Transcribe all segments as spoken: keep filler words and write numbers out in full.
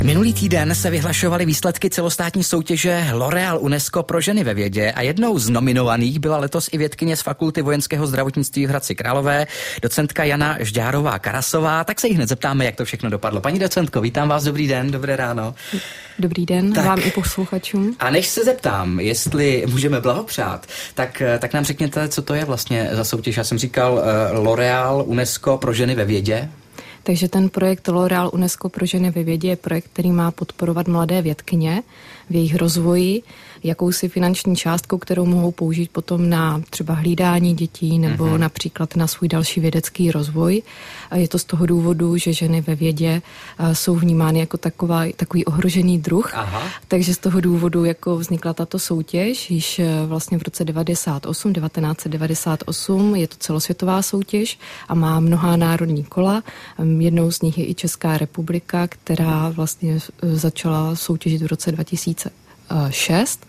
Minulý týden se vyhlašovaly výsledky celostátní soutěže L'Oréal UNESCO pro ženy ve vědě a jednou z nominovaných byla letos i vědkyně z Fakulty vojenského zdravotnictví v Hradci Králové, docentka Jana Žďárová-Karasová. Tak se jí hned zeptáme, jak to všechno dopadlo. Paní docentko, vítám vás, dobrý den, dobré ráno. Dobrý den, tak vám i posluchačům. A než se zeptám, jestli můžeme blahopřát, tak, tak nám řekněte, co to je vlastně za soutěž. Já jsem říkal uh, L'Oréal UNESCO pro ženy ve vědě. Takže ten projekt L'Oréal UNESCO pro ženy ve vědě je projekt, který má podporovat mladé vědkyně v jejich rozvoji, jakousi finanční částkou, kterou mohou použít potom na třeba hlídání dětí nebo mm-hmm. například na svůj další vědecký rozvoj. A je to z toho důvodu, že ženy ve vědě jsou vnímány jako taková, takový ohrožený druh. Aha. Takže z toho důvodu jako vznikla tato soutěž již vlastně v roce devadesát osm, devatenáct set devadesát osm. Je to celosvětová soutěž a má mnohá národní kola. Jednou z nich je i Česká republika, která vlastně začala soutěžit v roce dva tisíce šest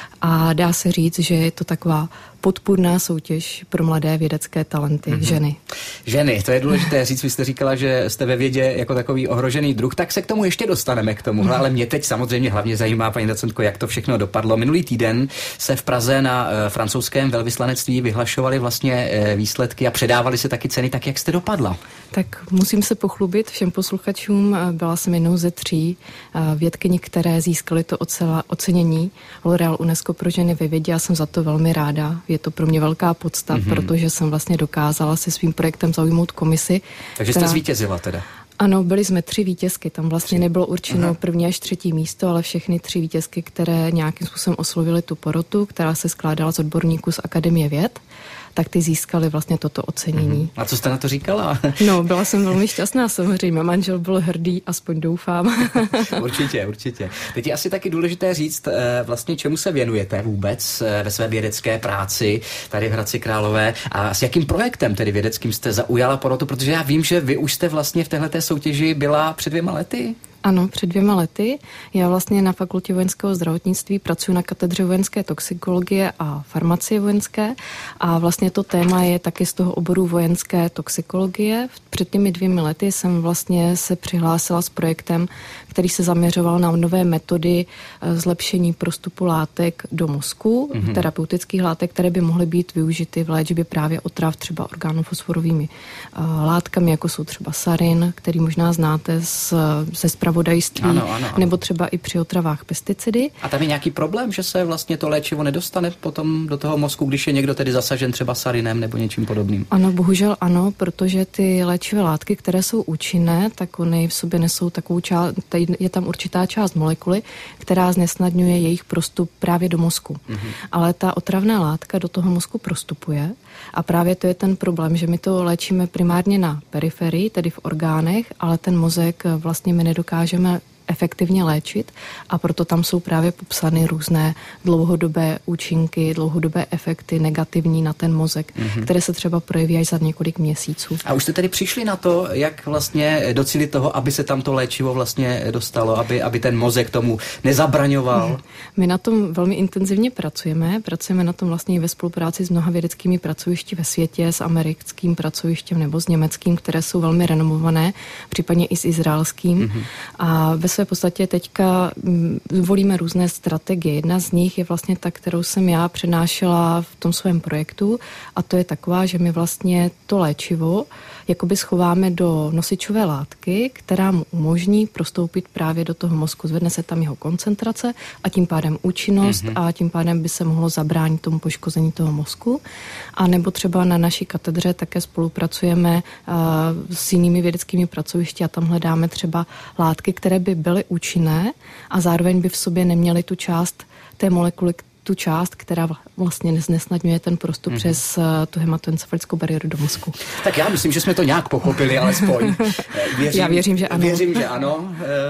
a dá se říct, že je to taková podpůrná soutěž pro mladé vědecké talenty, mm-hmm. ženy. Ženy, to je důležité říct, vy jste říkala, že jste ve vědě jako takový ohrožený druh, tak se k tomu ještě dostaneme k tomu, mm. ale mě teď samozřejmě hlavně zajímá, paní docentko, jak to všechno dopadlo. Minulý týden se v Praze na e, francouzském velvyslanectví vyhlašovaly vlastně e, výsledky a předávaly se taky ceny, tak jak jste dopadla? Tak musím se pochlubit všem posluchačům, byla jsem jednou ze tří vědkyní, které získaly to ocela, ocenění L'Oréal UNESCO pro ženy ve vědě a jsem za to velmi ráda. Je to pro mě velká podsta, mm-hmm. protože jsem vlastně dokázala se svým projektem zaujmout komisi. Takže která... jste zvítězila teda? Ano, byli jsme tři vítězky, tam vlastně nebylo určeno Aha. první až třetí místo, ale všechny tři vítězky, které nějakým způsobem oslovily tu porotu, která se skládala z odborníků z Akademie věd, tak ty získali vlastně toto ocenění. A co jste na to říkala? No, byla jsem velmi šťastná, samozřejmě. Manžel byl hrdý, aspoň doufám. Určitě, určitě. Teď je asi taky důležité říct, vlastně čemu se věnujete vůbec ve své vědecké práci tady v Hradci Králové a s jakým projektem tedy vědeckým jste zaujala porotu, protože já vím, že vy už jste vlastně v téhleté soutěži byla před dvěma lety. Ano, před dvěma lety. Já vlastně na Fakultě vojenského zdravotnictví pracuji na katedře vojenské toxikologie a farmacie vojenské a vlastně to téma je taky z toho oboru vojenské toxikologie. Před těmi dvěmi lety jsem vlastně se přihlásila s projektem, který se zaměřoval na nové metody zlepšení prostupu látek do mozku, mm-hmm. terapeutických látek, které by mohly být využity v léčbě právě otrav třeba organofosforovými látkami, jako jsou třeba sarin, který možná znáte z, ze zpravodajství, ano, ano, ano. nebo třeba i při otravách pesticidy. A tam je nějaký problém, že se vlastně to léčivo nedostane potom do toho mozku, když je někdo tedy zasažen třeba sarinem nebo něčím podobným? Ano, bohužel ano, protože ty léčivé látky, které jsou účinné, tak oni v sobě nesou takovou část, je tam určitá část molekuly, která znesnadňuje jejich prostup právě do mozku. Mm-hmm. Ale ta otravná látka do toho mozku prostupuje a právě to je ten problém, že my to léčíme primárně na periferii, tedy v orgánech, ale ten mozek vlastně my nedokážeme efektivně léčit a proto tam jsou právě popsány různé dlouhodobé účinky, dlouhodobé efekty negativní na ten mozek, mm-hmm. které se třeba projeví až za několik měsíců. A už jste tedy přišli na to, jak vlastně docílit toho, aby se tam to léčivo vlastně dostalo, aby, aby ten mozek tomu nezabraňoval? Mm. My na tom velmi intenzivně pracujeme. Pracujeme na tom vlastně i ve spolupráci s mnoha vědeckými pracovišti ve světě, s americkým pracovištěm nebo s německým, které jsou velmi renomované, případně i s izraelským. Mm-hmm. A ve své podstatě teďka volíme různé strategie. Jedna z nich je vlastně ta, kterou jsem já přednášela v tom svém projektu a to je taková, že my vlastně to léčivo jakoby schováme do nosičové látky, která mu umožní prostoupit právě do toho mozku. Zvedne se tam jeho koncentrace a tím pádem účinnost mm-hmm. a tím pádem by se mohlo zabránit tomu poškození toho mozku. A nebo třeba na naší katedře také spolupracujeme uh, s jinými vědeckými pracovišti a tam hledáme třeba látky, které by byly účinné a zároveň by v sobě neměly tu část té molekuly, tu část, která vlastně neznesnadňuje ten prostup mm-hmm. přes uh, tu hematoencefalickou bariéru do mozku. Tak já myslím, že jsme to nějak pochopili, alespoň. Věřím, já věřím, že ano. Věřím, že ano.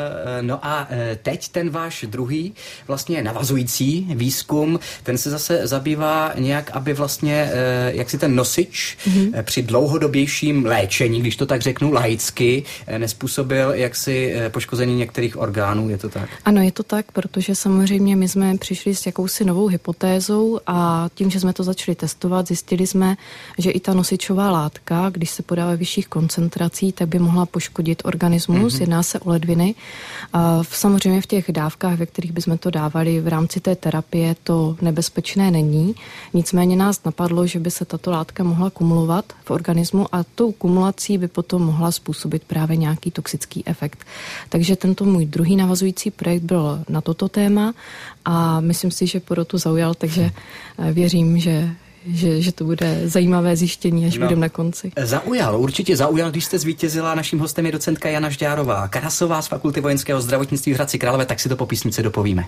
No a teď ten váš druhý vlastně navazující výzkum, ten se zase zabývá nějak, aby vlastně, jak si ten nosič mm-hmm. při dlouhodobějším léčení, když to tak řeknu laicky, nespůsobil jaksi poškození některých orgánů, je to tak? Ano, je to tak, protože samozřejmě my jsme přišli s jakousi novou celou hypotézou a tím, že jsme to začali testovat, zjistili jsme, že i ta nosičová látka, když se podává vyšších koncentrací, tak by mohla poškodit organismus. Mm-hmm. Jedná se o ledviny. A samozřejmě v těch dávkách, ve kterých bychom to dávali v rámci té terapie, to nebezpečné není. Nicméně nás napadlo, že by se tato látka mohla kumulovat v organismu a tou kumulací by potom mohla způsobit právě nějaký toxický efekt. Takže tento můj druhý navazující projekt byl na toto téma a myslím si, že porotu zaujal, takže věřím, že Že, že to bude zajímavé zjištění, až no, budeme na konci. Zaujal, určitě zaujal, když jste zvítězila. Naším hostem je docentka Jana Žďárová Karasová z Fakulty vojenského zdravotnictví v Hradci Králové, tak si to po písničce dopovíme.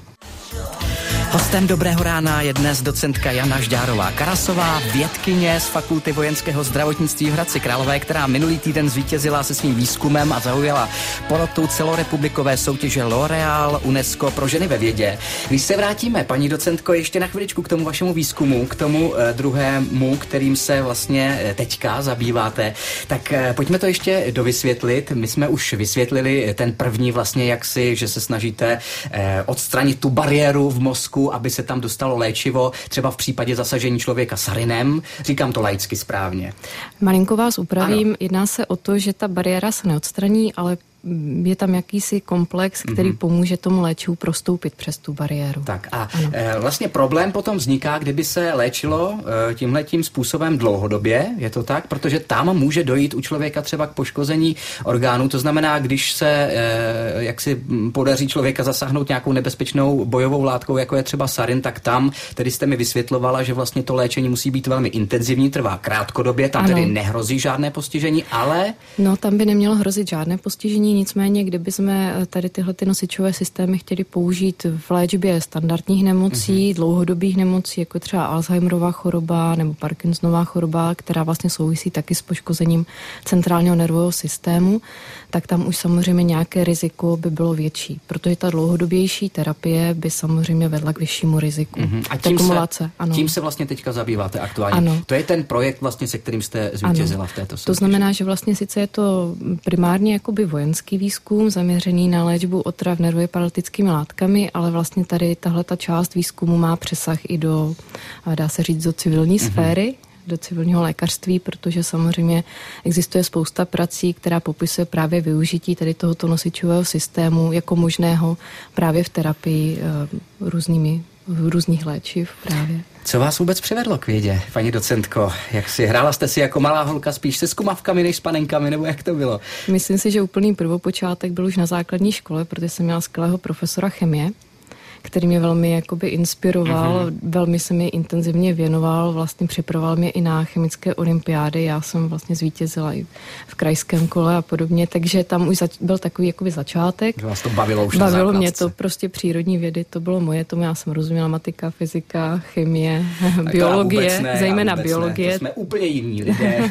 Hostem Dobrého rána je dnes docentka Jana Žďárová Karasová, vědkyně z Fakulty vojenského zdravotnictví v Hradci Králové, která minulý týden zvítězila se svým výzkumem a zaujala porotu celorepublikové soutěže L'Oréal UNESCO pro ženy ve vědě. Když se vrátíme, paní docentko, ještě na chviličku k tomu vašemu výzkumu, k tomu eh, druhému, kterým se vlastně teďka zabýváte, tak eh, pojďme to ještě dovysvětlit. My jsme už vysvětlili ten první vlastně jaksi, že se snažíte eh, odstranit tu bariéru v mozku, aby se tam dostalo léčivo, třeba v případě zasažení člověka sarinem. Říkám to laicky správně. Malinko vás upravím. Ano. Jedná se o to, že ta bariéra se neodstraní, ale je tam jakýsi komplex, který mm-hmm. pomůže tomu léčivu prostoupit přes tu bariéru. Tak a e, vlastně problém potom vzniká, kdyby se léčilo e, tímhletím způsobem dlouhodobě, je to tak? Protože tam může dojít u člověka třeba k poškození orgánů, to znamená, když se e, jak si podaří člověka zasáhnout nějakou nebezpečnou bojovou látkou, jako je třeba sarin, tak tam, tedy jste mi vysvětlovala, že vlastně to léčení musí být velmi intenzivní, trvá krátkodobě, tam ano. tedy nehrozí žádné postižení, ale... No, tam by nemělo hrozit žádné postižení. Nicméně, kdyby jsme tady tyhle ty nosičové systémy chtěli použít v léčbě standardních nemocí, mm-hmm. dlouhodobých nemocí, jako třeba Alzheimerova choroba nebo Parkinsonová choroba, která vlastně souvisí taky s poškozením centrálního nervového systému, tak tam už samozřejmě nějaké riziko by bylo větší, protože ta dlouhodobější terapie by samozřejmě vedla k vyššímu riziku. Mm-hmm. A tím se, ano. tím se vlastně teďka zabýváte aktuálně. Ano. To je ten projekt vlastně, se kterým jste zvítězila v této soutěži. To znamená, že vlastně sice je to primárně jakoby vojenský výzkum zaměřený na léčbu otrav nervově paralytickými látkami, ale vlastně tady tahleta část výzkumu má přesah i do, dá se říct, do civilní mm-hmm. sféry, do civilního lékařství, protože samozřejmě existuje spousta prací, která popisuje právě využití tady tohoto nosičového systému jako možného právě v terapii uh, různými, různých léčiv právě. Co vás vůbec přivedlo k vědě, paní docentko? Jak si hrála jste si jako malá holka spíš se skumavkami než s panenkami, nebo jak to bylo? Myslím si, že úplný prvopočátek byl už na základní škole, protože jsem měla skvělého profesora chemie, který mě velmi jakoby inspiroval, mm-hmm. velmi se mi intenzivně věnoval, vlastně připravoval mě i na chemické olympiády, já jsem vlastně zvítězila i v krajském kole a podobně, takže tam už zač- byl takový jakoby začátek. Vás to bavilo už Bavilo na mě to, prostě přírodní vědy, to bylo moje, tomu já jsem rozuměla matika, fyzika, chemie, biologie, ne, zejména biologie. Ne, to jsme úplně jiní lidé.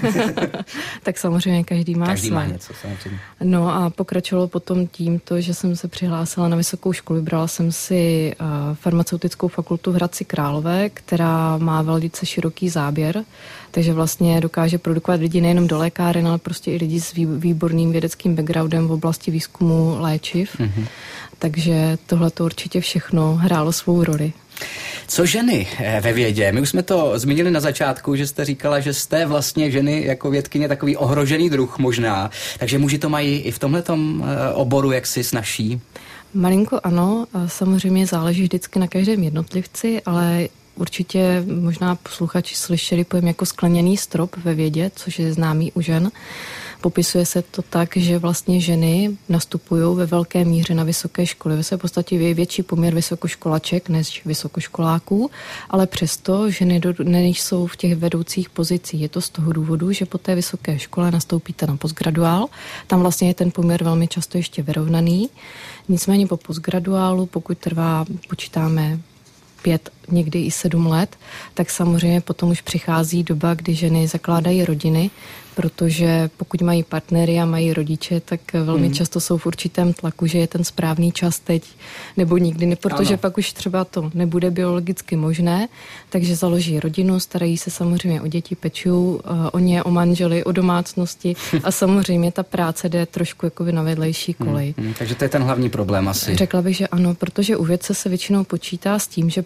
Tak samozřejmě každý má Každý své. má něco, samozřejmě. No a pokračovalo potom tímto, že jsem se přihlásila na vysokou školu, vybrala jsem si farmaceutickou fakultu v Hradci Králové, která má velice široký záběr, takže vlastně dokáže produkovat lidi nejenom do lékáren, ale prostě i lidi s výborným vědeckým backgroundem v oblasti výzkumu léčiv. Mm-hmm. Takže tohle to určitě všechno hrálo svou roli. Co ženy ve vědě? My už jsme to zmínili na začátku, že jste říkala, že jste vlastně ženy jako vědkyně takový ohrožený druh možná, takže muži to mají i v tomhletom oboru jaksi snazší. Malinko ano, samozřejmě záleží vždycky na každém jednotlivci, ale určitě možná posluchači slyšeli pojem jako skleněný strop ve vědě, což je známý u žen. Popisuje se to tak, že vlastně ženy nastupují ve velké míře na vysoké školy. Ve své podstatě je větší poměr vysokoškolaček než vysokoškoláků, ale přesto ženy nejsou v těch vedoucích pozicích. Je to z toho důvodu, že po té vysoké škole nastoupíte na postgraduál. Tam vlastně je ten poměr velmi často ještě vyrovnaný. Nicméně po postgraduálu, pokud trvá, počítáme, pět, někdy i sedm let, tak samozřejmě potom už přichází doba, kdy ženy zakládají rodiny, protože pokud mají partnery a mají rodiče, tak velmi mm. často jsou v určitém tlaku, že je ten správný čas teď nebo nikdy, ne, protože ano. pak už třeba to nebude biologicky možné, takže založí rodinu, starají se samozřejmě o děti, pečují o ně, o manžely, o domácnosti a samozřejmě ta práce jde trošku jakoby na vedlejší kolej. Mm, mm, takže to je ten hlavní problém asi. Řekla bych, že ano, protože u vědce se většinou počítá s tím, že pokud dokončí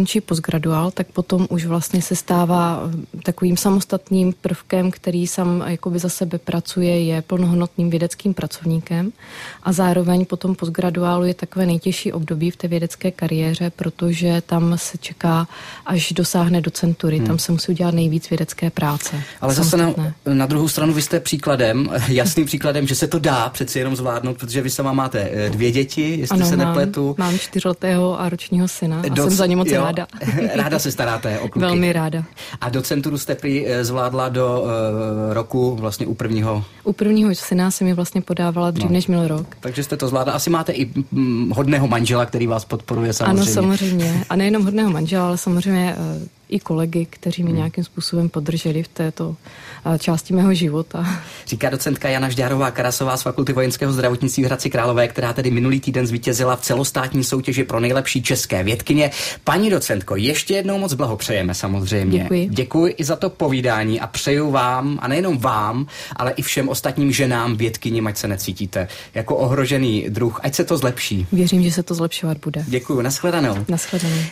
dokončí postgraduál, tak potom už vlastně se stává takovým samostatným prvkem, který sám jakoby za sebe pracuje, je plnohodnotným vědeckým pracovníkem a zároveň potom postgraduálu je takové nejtěžší období v té vědecké kariéře, protože tam se čeká, až dosáhne docentury, hmm. tam se musí udělat nejvíc vědecké práce. Ale zase na, na druhou stranu vy jste příkladem, jasným příkladem, že se to dá přeci jenom zvládnout, protože vy sama máte dvě děti, jestli ano, se mám, nepletu. Mám čtyřletého a ročního syna a Doc, jsem za ně moc jo, ráda. Ráda se staráte o kluky. Velmi ráda. A docenturu jste prý zvládla do uh, roku vlastně u prvního? U prvního syna jsem mi vlastně podávala dřív, no. než měl rok. Takže jste to zvládla. Asi máte i mm, hodného manžela, který vás podporuje samozřejmě. Ano, samozřejmě. A nejenom hodného manžela, ale samozřejmě uh, i kolegy, kteří mi hmm. nějakým způsobem podrželi v této uh, části mého života. Říká docentka Jana Žďárová-Karasová z Fakulty vojenského zdravotnictví v Hradci Králové, která tedy minulý týden zvítězila v celostátní soutěži pro nejlepší české vědkyně. Paní docentko, ještě jednou moc blahopřejeme samozřejmě. Děkuji. Děkuji i za to povídání a přeju vám, a nejenom vám, ale i všem ostatním ženám vědkyním, ať se necítíte jako ohrožený druh, ať se to zlepší. Věřím, že se to zlepšovat bude. Děkuji, nashledanou. Nashledanou.